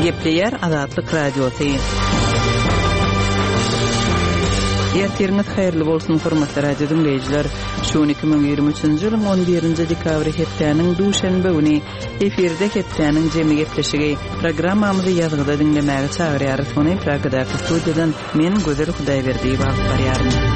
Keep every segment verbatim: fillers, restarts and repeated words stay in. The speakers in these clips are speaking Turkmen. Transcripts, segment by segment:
Gepleyer Azatlyk Radiosu. Ýerleriniz haýyrly bolsun hormatly radio dinleýijiler. Şu iki bin ýygrimi üçinji ýylyň on birinji dekabry hepdeniň duşanby güni efirde hepdeniň jemi gepleşigi programmamyzy ýazgyda dinlemäge çagyrýar. Sony Pragada studiýadan men Gözel Hudaýberdiýew alyp barýarmyn.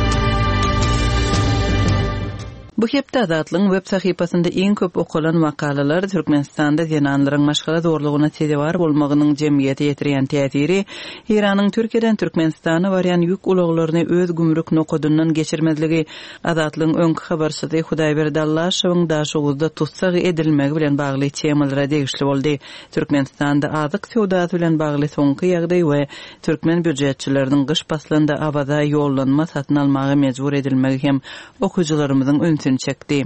Bu hepde Azatlyň web sahypasynda iň köp okulan makalalar Türkmenistanda zenanlaryň maşgala zorlugyna sebäp bolmagynyň jemgyýete ýetirýän täsiri, Iranyň Türkiýeden Türkmenistana barýan ýük ulaglaryny öz gümrük nokadyndan geçirmezligi, Azatlyň öňkü habarçysy Hudaýberdi Allaşowyň daşuguzda tutsagy edilmegi bilen bagly temalara degişli boldy. Türkmenistanda azyk sowdasy bilen bagly soňky ýagdaý we türkmen büdjetçileriniň gyş paslanda abada ýollanma satyn almagy mejbur edilmegi hem okuwçylarymyzyň öňsini çekdi.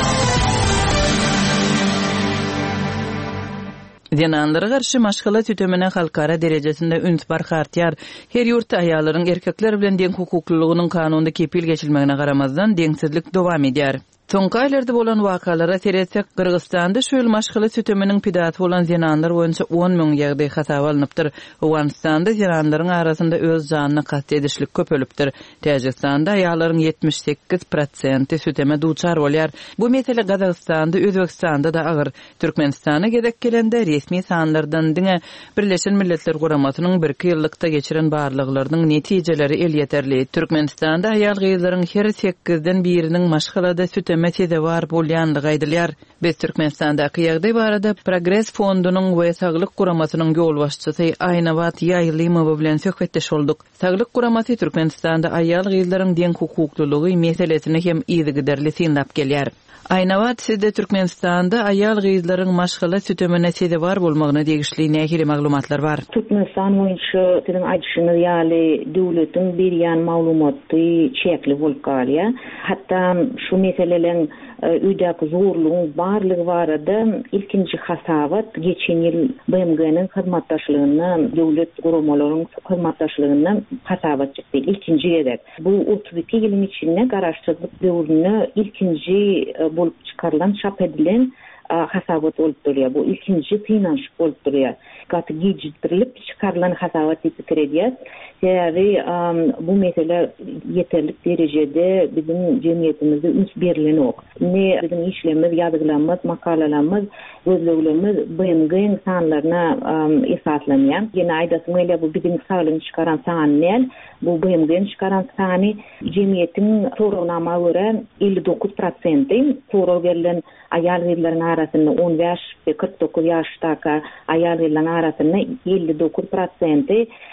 Zenanlara garşy maşgala tütemine halkara derejesinde üns barkartyar. Her ýurtda aýallaryň erkekler bilen deň hukuklylygynyň kanunda kepil geçilmegine garamazdan deňsizlik dowam edýär. Soňky aýlarda bolan wakalara teretsek, Kyrgyzstanda şol maşgala tüteminiň pidaty bolan zenanlar boýunça on müň ýagdaý hasaba alınıpdyr. Awganistanda zenanlaryň arasynda öz janyny gatdy edişlik köpelipdir. Täjikistanda aýallaryň ýetmiş sekiz prosent süteme duçar bolýar. Bu mesele Gazagystanda, Özbekistanda da agyr. Türkmenistana gedek gelende resmi sanlardan diňe Birleşen Milletler Guramasynyň bir ýyllykda geçiren barlyklarynyň netijeleri el ýeterli. Türkmenistanda aýal gyzlaryň her sekizden biriniň maşgalada süteme mesele var bolýanlygy aýdylýar. Biz Türkmenistanda ýagdaý barada Progress fondunyň we Saglyk Guramasynyň ýol başçysy Aynawat Ýaýlymowa bilen söhbetdeş bolduk. Saglyk Guramasy Türkmenistanda aýal gyzlaryň deň hukuklylygy meselesini hem ýygyderli synlap gelýär. Aynawat, sizde Türkmenistanda aýal gyzlaryň maşgala sütemine sebäp var bolmagyna degişli nähili maglumatlar bar? Türkmenistan boýunça tiling aýdyşyny ýaly döwletiň berýän maglumaty çekli bolup galýar. Hatda şu meseleleň üýdäki zorlugyň barlygy barada ilkinji hasabat geçen ýyl B M G'niň hyzmatdaşlygyna, döwlet guramalarynyň hyzmatdaşlygyna hasabat çekdi. İlkinji gedek. Bu otuz iki ýylyň içinde garaşdyrlyk döwrüne ilkinji bolup çıkarılan, çap edilen hasabat olup durýar. Bu ilkinji finanş bolup durýar. Gaty gecikdirilip çıkarılan hasabat diýip kirýär. Ýa-ni bu mesele yeterlik derejede bizim jemgyýetimizde üns berilen ok. Ne bizim işlemimiz, ýazgylarymyz, makalalarymyz, gözleglerimiz B M G'niň sanlaryna esaslanýar. Ýene aýdasym ele bu bizim saglygyny çıkaran san näl? Bu B M G'niň çıkaran sany jemgyýetiň sorawnama görä elli dokuz prosent sorag berilen aýal gyzlaryň arasynda on beş we kırk dokuz ýaşdaky aýal gyzlaryň arasynda elli dokuz prosent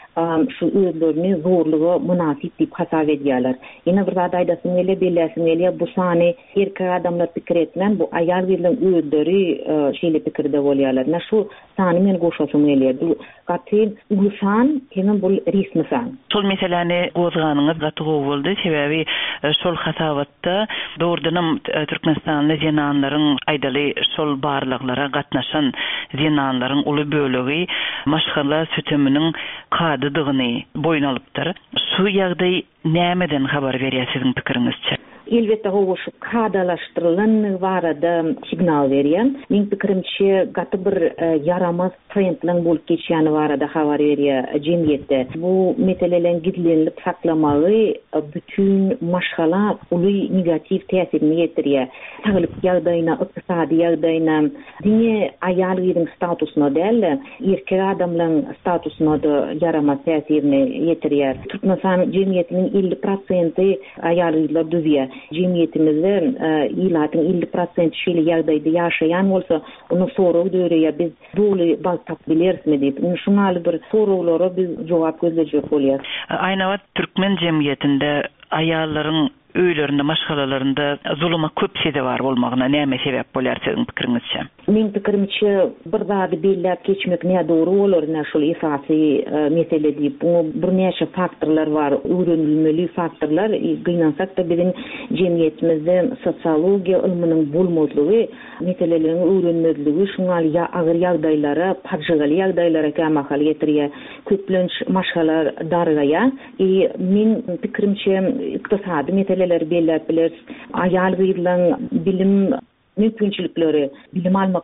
şu özlerini zorluğu münasip diýip hasap edýärler. Ýene bir zat aýdasym ele belläsim ele bu sany erkek adamlar pikir etmän bu aýal gyzlaryň özleri şeýle pikirde bolýarlar. Na şu sany men goşasym ele. Bu gaty bu san hem bu resmi san. Şol meseleni gozganyňyz gatygy boldy. Sebäbi şol hasabatda dogrudan Türkmenistanda zenanlaryň aýdaly şol barlyklara gatnaşan zenanlaryň uly bölegi maşgala süteminiň kadydygyny boyun alypdyr. Şu ýagdaý nämeden habar berýär siziň pikiriňizçe? Elbette o şu kadalaştırılan barada signal berýär. Meň pikirimçe gaty bir yaramaz trendleň bolup geçýäni barada habar berýär jemgyýetde. Bu meseleleň gizlenip saklamagy bütün maşgala uly negativ täsirini ýetirýär. Saglyk ýagdaýyna, ykdysady ýagdaýyna, diňe aýal gyzyň statusyna däl, erkek adamlaryň statusyna da yaramaz täsirini ýetirýär. Türkmenistan jemgyýetiniň elli prosent aýal gyzlar düzýär. Jemgyýetimizde ýylatyň elli prosent şeýle ýagdaýda ýaşaýan bolsa, onu sorag döreýär biz doly bal tap bilersmi diýip. Şunaly bir soraglara biz jogap gözlejek bolýar. Aynawat türkmen jemgyýetinde aýallaryň öýlerinde, maşgalalarynda zuluma köp sebäp bar bolmagyna näme sebäp bolýar siziň pikiriňizçe? Meň pikirimçe bir zady belläp geçmek näme dogry bolar, näme şol esasy mesele diýip. Bu bir näçe faktorlar bar, öwrenilmeli faktorlar. Gynansak da bizim jemgyýetimizde sosiologiýa ilminiň bolmazlygy, meselelerini öwrenmezligi, şuňaly ýa agyr ýagdaýlara, pajygaly ýagdaýlara kämakal ýetirýär. Köplenç maşgalar dargaýar. Men pikirimçe ykdysady meseleler belläp biler. Aýal gyzlaryň bilim mümkinçilikleri, bilim almak